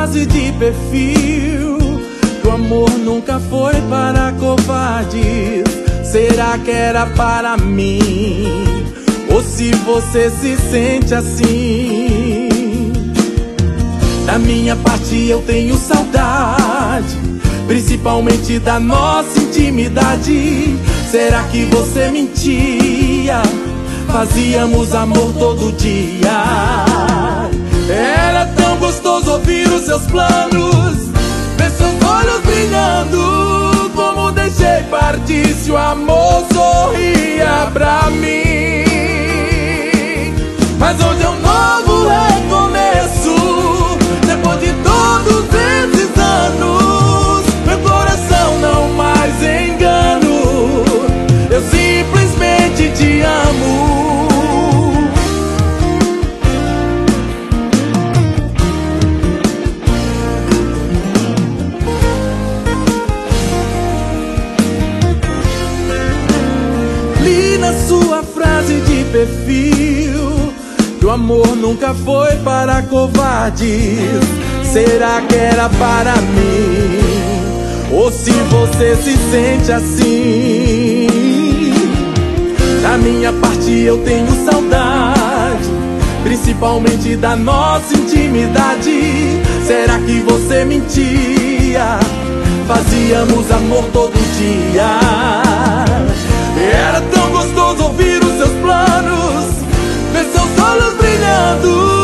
frase de perfil, que o amor nunca foi para covardes. Será que era para mim? Ou se você se sente assim? Da minha parte eu tenho saudade, principalmente da nossa intimidade. Será que você mentia? Fazíamos amor todo dia. Era tão gostoso ouvir os seus planos, ver seus olhos brilhando. Como deixei partir se o amor sorria pra mim. Mas hoje é um novo recomeço, depois de todos esses anos. Meu coração não mais engano, eu simplesmente te amo. Li na sua frase de perfil que o amor nunca foi para covardes. Será que era para mim? Ou se você se sente assim? Da minha parte eu tenho saudade, principalmente da nossa intimidade. Será que você mentia? Fazíamos amor todo dia. Era tão gostoso ouvir os seus planos, ver seus olhos brilhando.